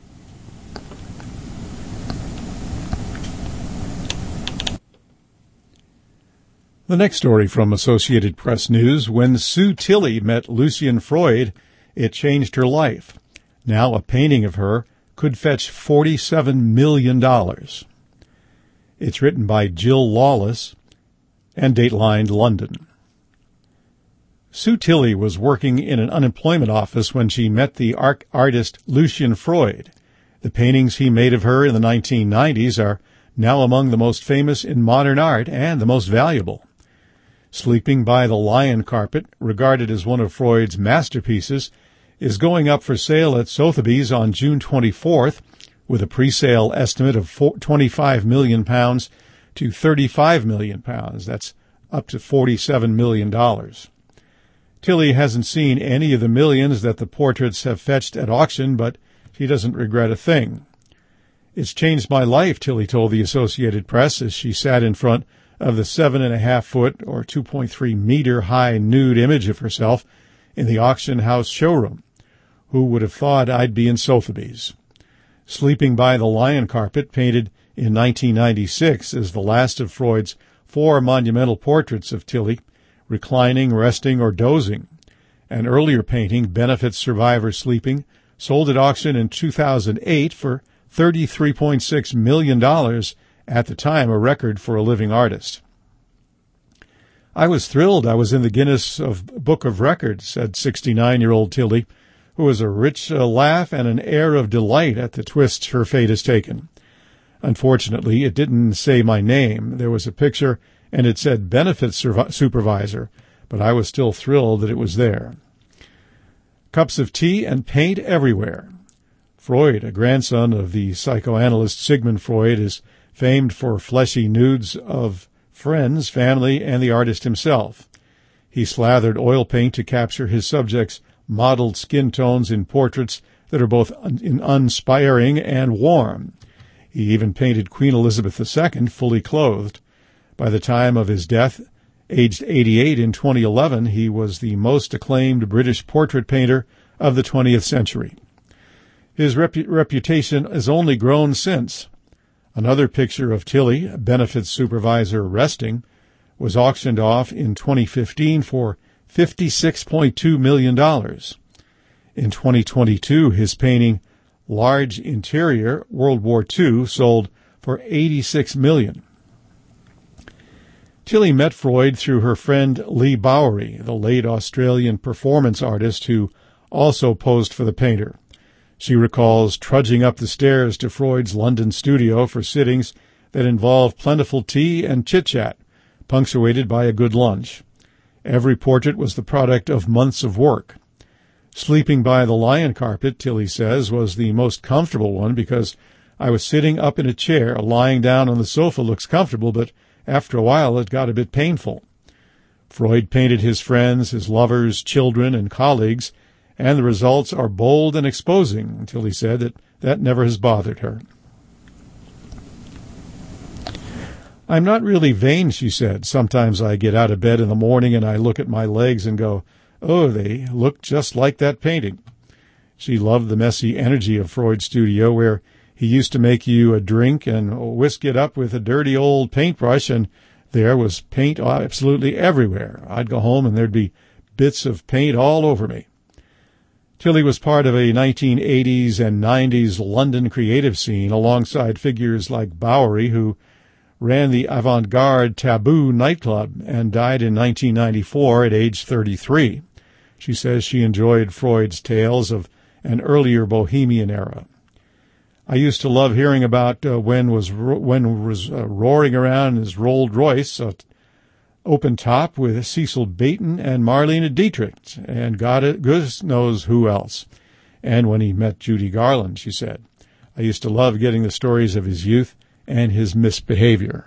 The next story from Associated Press News: when Sue Tilley met Lucian Freud, it changed her life. Now a painting of her could fetch forty-seven million dollars. It's written by Jill Lawless and datelined London. Sue Tilley was working in an unemployment office when she met the art- artist Lucian Freud. The paintings he made of her in the nineteen nineties are now among the most famous in modern art and the most valuable. Sleeping by the Lion Carpet, regarded as one of Freud's masterpieces, is going up for sale at Sotheby's on June twenty-fourth, with a pre-sale estimate of twenty-five million pounds to thirty-five million pounds. That's up to forty-seven million dollars. Tilley hasn't seen any of the millions that the portraits have fetched at auction, but she doesn't regret a thing. It's changed my life, Tilley told the Associated Press as she sat in front of the seven and a half foot or two point three meter high nude image of herself in the auction house showroom. Who would have thought I'd be in Sotheby's? Sleeping by the Lion Carpet, painted in nineteen ninety-six, is the last of Freud's four monumental portraits of Tilley, reclining, resting, or dozing. An earlier painting, Benefit Survivor Sleeping, sold at auction in two thousand eight for thirty-three point six million dollars, at the time a record for a living artist. I was thrilled I was in the Guinness of Book of Records, said sixty-nine-year-old Tilley, who has a rich uh, laugh and an air of delight at the twists her fate has taken. Unfortunately, it didn't say my name. There was a picture, and it said Benefit Supervisor, but I was still thrilled that it was there. Cups of tea and paint everywhere. Freud, a grandson of the psychoanalyst Sigmund Freud, is famed for fleshy nudes of friends, family, and the artist himself. He slathered oil paint to capture his subjects' modeled skin tones in portraits that are both un- uninspiring and warm. He even painted Queen Elizabeth the Second fully clothed. By the time of his death, aged eighty-eight in twenty eleven, he was the most acclaimed British portrait painter of the twentieth century. His repu- reputation has only grown since. Another picture of Tilley, Benefit Supervisor Resting, was auctioned off in twenty fifteen for fifty-six point two million dollars. In twenty twenty-two, his painting, Large Interior, World War Two, sold for eighty-six million dollars. Tilley met Freud through her friend Leigh Bowery, the late Australian performance artist who also posed for the painter. She recalls trudging up the stairs to Freud's London studio for sittings that involved plentiful tea and chit-chat, punctuated by a good lunch. Every portrait was the product of months of work. Sleeping by the Lion Carpet, Tilley says, was the most comfortable one because I was sitting up in a chair. Lying down on the sofa looks comfortable, but after a while it got a bit painful. Freud painted his friends, his lovers, children, and colleagues, and the results are bold and exposing, until he said that that never has bothered her. I'm not really vain, she said. Sometimes I get out of bed in the morning and I look at my legs and go, oh, they look just like that painting. She loved the messy energy of Freud's studio, where he used to make you a drink and whisk it up with a dirty old paintbrush, and there was paint absolutely everywhere. I'd go home and there'd be bits of paint all over me. Tilley was part of a nineteen eighties and nineties London creative scene alongside figures like Bowery, who ran the avant-garde Taboo nightclub and died in nineteen ninety-four at age thirty-three. She says she enjoyed Freud's tales of an earlier bohemian era. I used to love hearing about uh, when was ro- when was uh, roaring around in his Rolls Royce, uh, open top with Cecil Beaton and Marlene Dietrich, and God goodness knows who else. And when he met Judy Garland, she said, I used to love getting the stories of his youth and his misbehavior.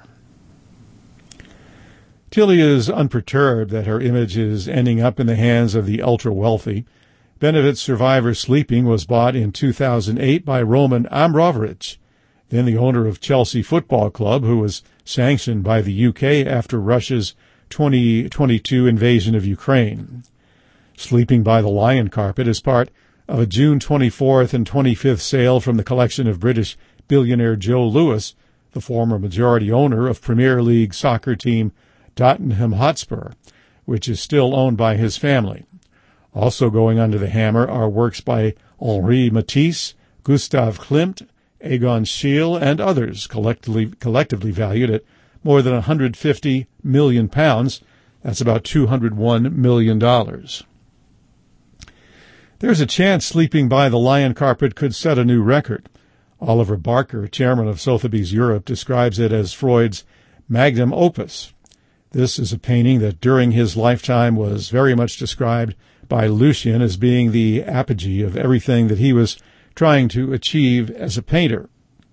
Tilley is unperturbed that her image is ending up in the hands of the ultra-wealthy. Benefit Survivor Sleeping was bought in two thousand eight by Roman Abramovich, then the owner of Chelsea Football Club, who was sanctioned by the U K after Russia's twenty twenty-two invasion of Ukraine. Sleeping by the Lion Carpet is part of a June twenty-fourth and twenty-fifth sale from the collection of British billionaire Joe Lewis, the former majority owner of Premier League soccer team Tottenham Hotspur, which is still owned by his family. Also going under the hammer are works by Henri Matisse, Gustav Klimt, Egon Schiele, and others, collectively, collectively valued at more than one hundred fifty million pounds. That's about two hundred one million dollars. There's a chance sleeping by the lion carpet could set a new record. Oliver Barker, chairman of Sotheby's Europe, describes it as Freud's magnum opus. This is a painting that during his lifetime was very much described by Lucian as being the apogee of everything that he was trying to achieve as a painter.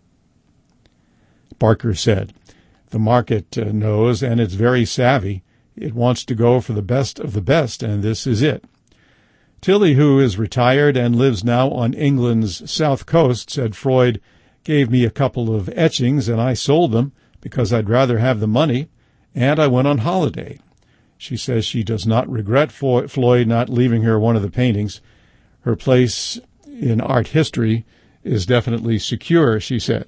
Barker said, "The market uh, knows, and it's very savvy. It wants to go for the best of the best, and this is it." Tilly, who is retired and lives now on England's south coast, said Freud gave me a couple of etchings and I sold them because I'd rather have the money, and I went on holiday. She says she does not regret Floyd not leaving her one of the paintings. Her place in art history is definitely secure, she said.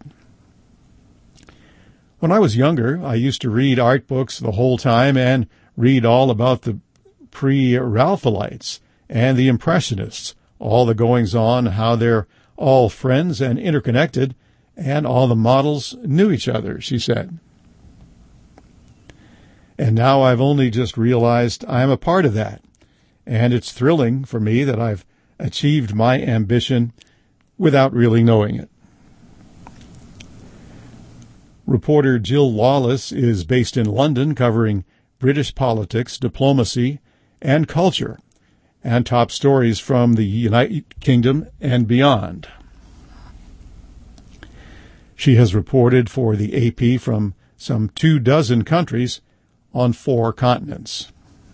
When I was younger, I used to read art books the whole time and read all about the pre-Raphaelites and the Impressionists, all the goings-on, how they're all friends and interconnected, and all the models knew each other, she said. And now I've only just realized I'm a part of that, and it's thrilling for me that I've achieved my ambition without really knowing it. Reporter Jill Lawless is based in London, covering British politics, diplomacy, and culture, and top stories from the United Kingdom and beyond. She has reported for the A P from some two dozen countries on four continents.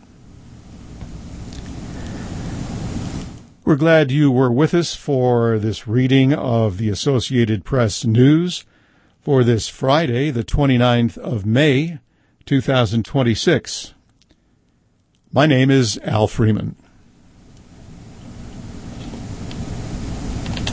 We're glad you were with us for this reading of the Associated Press News for this Friday, the twenty-ninth of May, two thousand twenty-six. My name is Al Freeman.